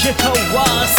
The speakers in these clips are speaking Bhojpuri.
Shekawas.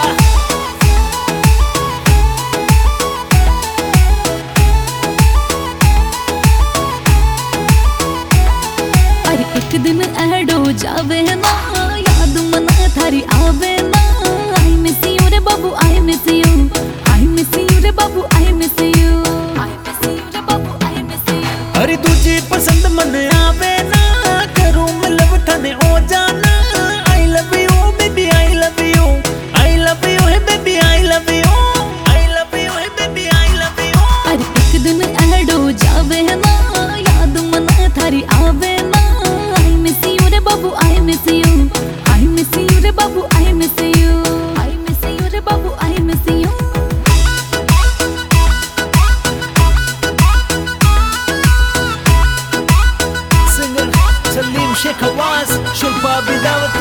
अरे एक दिन ऐड हो जावे ना, याद मना थारी आवे ना। आई मिस यू रे बाबू, I miss you, I miss you रे बाबू, I miss you, I miss you रे बाबू, आई मिस यू। अरे तुझे पसंद मन आवे ना, करूं मतलब थाने ओ जाना। I love you baby, I love you, I love you है baby, I love you, I love you है बेबी, आई लव यू। अरे एक दिन ऐड हो जावे ना, याद मना थारी आवे ना। आई मिस यू रे बाबू, I miss you, I miss you रे बाबू, I miss you, I miss you रे बाबू, I miss you. Singer Salim Shekawas, Shilpa Bidawat.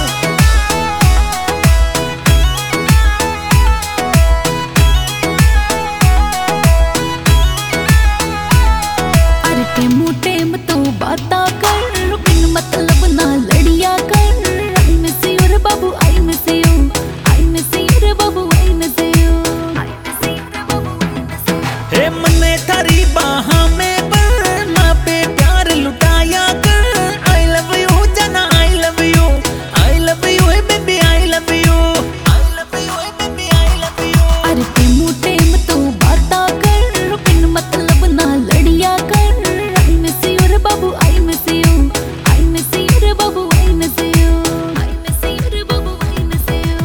Temu टेम तो बाता कर, बिन मतलब ना लड़िया कर। आई मिस यू रे बाबू, I miss you, I miss you रे बाबू, I miss you, I miss you रे बाबू, आई मिस यू। हे मने थारी बाहा में बर, माँ पे प्यार लुटाया कर। आई लव यू जाना, I love you, I love you है baby, I love you, I love you है बेबी, आई लव यू। अरे टेमू टेम तो बाता कर, बिन मतलब ना लड़िया कर। बाबू I miss you, I miss you रे बाबू, I miss you, I miss you रे बाबू, आई मिस यू।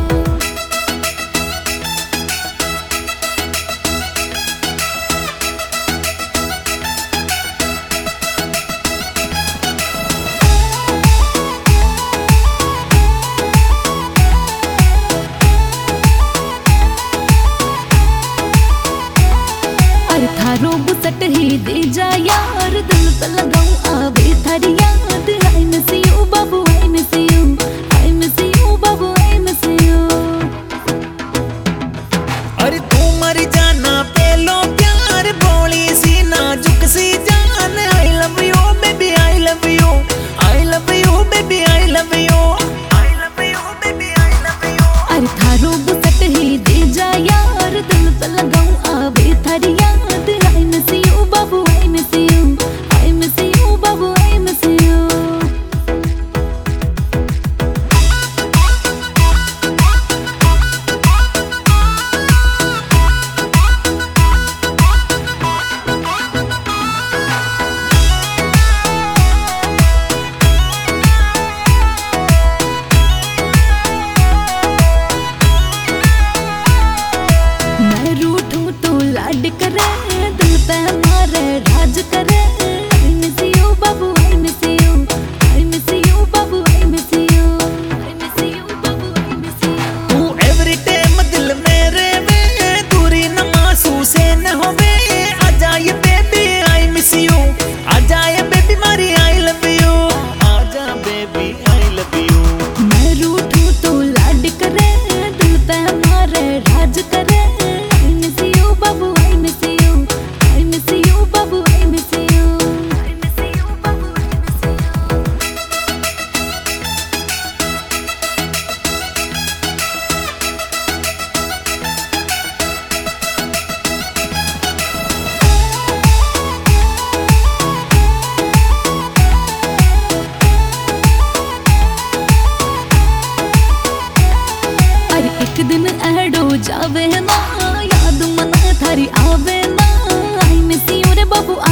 अरे थारो बुसट ही दे जा यार, दिल पे लगाऊं आवे थारी याद। आई मिस यू बाबू, I miss you, I miss you बाबू, आई मिस यू। अरे तू मर जाना पहलो प्यार, बोली सी नाजुक सी जान। I love you baby, I love you, I love you baby, I love you, I love you baby, I love you. अरे थारो बुसट ही दे जा यार, दिल पे लगाऊं आवे थारी याद। आई मिस यू बाबू, I miss you, I miss you बाबू, आई मिस यू। मैं रूठूं तो लाड करे, दिल पे मारे राज करे। आई मिस यू बाबू, I miss you, I miss you बाबू, I miss you, I miss you बाबू, आई मिस यू। तू एवरी टाइम दिल मेरे में, दूरी न महसूस न होवे। आ जाए बेबी, आई मिस यू, आ जाए बेबी मारी, आई लव यू, आ जा बेबी, आई लव यू। मैं रूठूं तो लाड करे, दिल पे मारे राज करे। आई मिस यू बाबू, I miss you, I miss you बाबू, I miss you, I miss you बाबू, आई मिस यू। अरे एक दिन ऐड हो जावे ना, याद मना थारी आवे ना। आई मिस यू रे बाबू,